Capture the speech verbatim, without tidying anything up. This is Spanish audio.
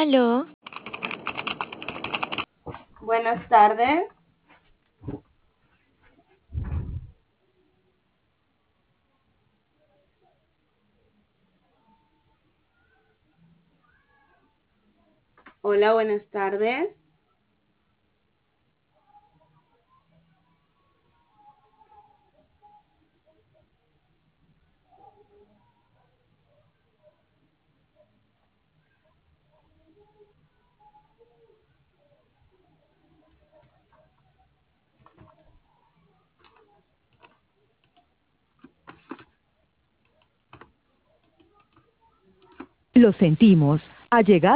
Aló, Buenas tardes. Hola, buenas tardes. Lo sentimos. Ha llegado